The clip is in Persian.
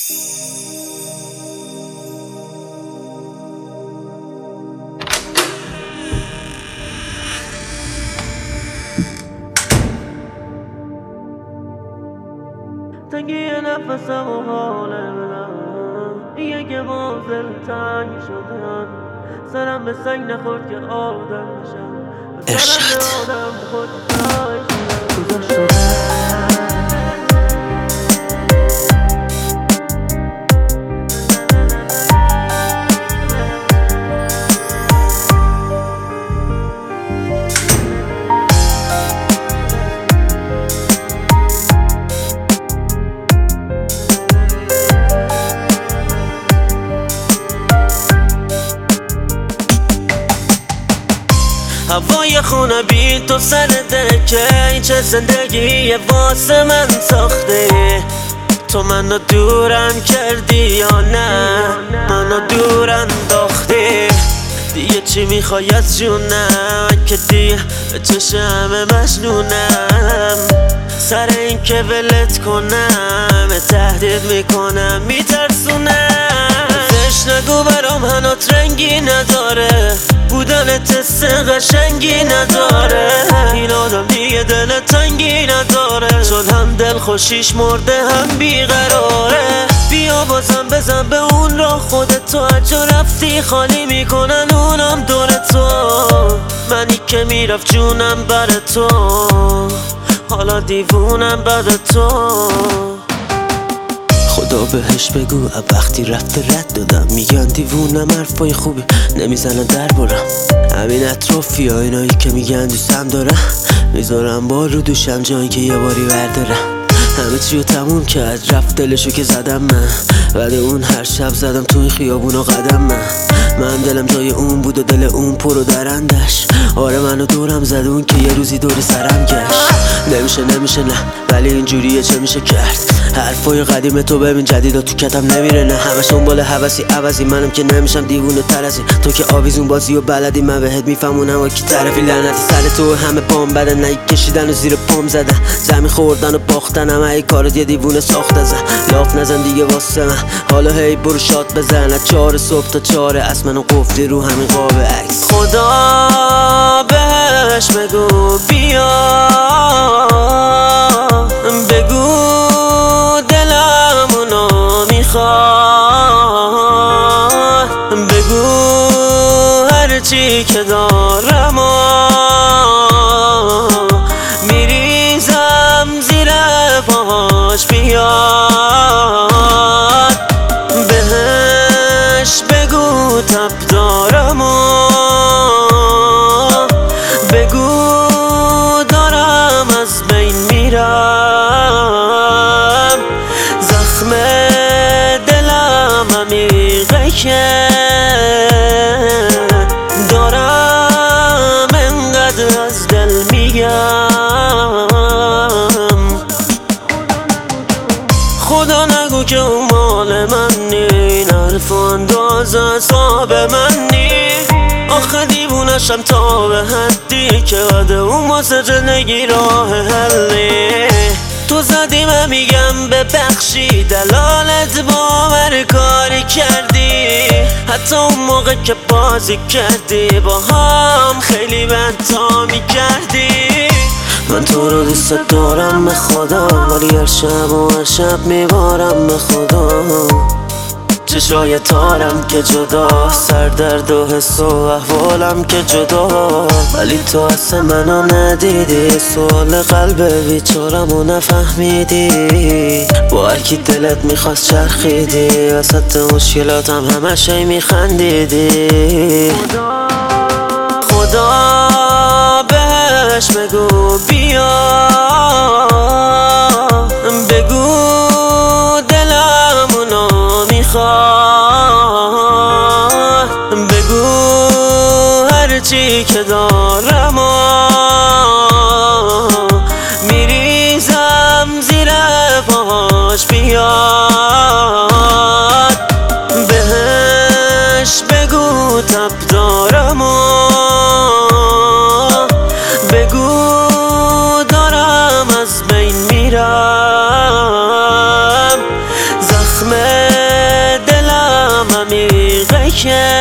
تنگی نفسم و حال بدم دیگه که منزل تنگ شدم، سرم به سنگ نخورد که آدم بشم، عشقت آدم خود گذاشت شدم. هوای خونه بی تو سر دکه، این چه زندگی واسه من ساخته. تو منو دورم کردی یا نه، منو دور انداختی. دیگه چی میخوای از جونم که دیگه به چشم مجنونم. سر این که ولت کنم تهدید میکنم، میترسونم. زش نگو برام هنات رنگی نداره، بودن تست قشنگی نداره. این آدم دیگه دل تنگی نداره، شد هم دل خوشیش مرده هم بیقراره. بیا بازم بزن به اون را خودتو، اجا رفتی خالی میکنن اونم دور تو. منی که میرفت جونم بر تو، حالا دیوونم بعد تو. خدا بهش بگو وقتی رفته رد دادم، میگن دیوونم حرفای خوبی نمیزنن دربارم. همین اطرافی ها اینایی که میگن دوستم دارم، میذارم بار رو دوشم جایی که یه باری بردارم. همه چیو تموم کرد رفت دلشو که زدم من، بعد اون هر شب زدم تو این خیابونا قدم من دلم جای اون بود و دل اون پر و درندش. آره منو دورم زد اون که یه روزی دور سرم گشت. نمیشه نه ولی اینجوریه چه میشه کرد. حرفای قدیم تو ببین جدیدا تو کتم نمیره نه، همش دنبال حوثی عوضی. منم که نمیشم دیوونه تر از این، تو که آویزون بازی و بلدی. من بهت میفهمونم و کی طرفی. لعنتی سر تو همه پام بدن، نه کشیدن و زیر پام زدن، زمین خوردن و باختن. همه ای کارت یه دیوونه ساخت ازن. لاف نزن دیگه واسه من، حالا هی برو شات بزن. از 4 صبح تا 4 از منو قفلی رو همین قاب عکس. خدا بهش بگو بیا، بگو دلمونو میخواد، بگو هرچی که دارم میریزم زیر پاهاش بیاد. بهش بگو تب دارم و بگو دارم از بین میرم. زخم دلم عمیقه که دارم انقدر از دل میگم. خدا نگو که اون مال من نی، این حرف و انداز حساب من نی. آخه دیوونشم تا به حدی که بده اون واسه زندگی راه حلی. تو زدی من میگم ببخشی، دلالت باور کاری کردی. حتی اون موقع که بازی کردی با هم خیلی بدتا میکردی. من تو رو دوست دارم به خدا، ولی هر شب و هر شب میبارم به خدا. چشای تارم که جدا، سردرد و حس و احوالم که جدا. ولی تو اصلا منو ندیدی، سوال قلب بیچارمو نفهمیدی. با هرکی دلت میخواست چرخیدی، وسط مشکلاتم همشه میخندیدی. خدا بهش بگو بیا، بگو دلمونو میخواد، بگو هرچی که دارم میریزم زیر پاهاش بیاد. بهش بگو تب دارم و بگو دارم از بین میرم. زخم که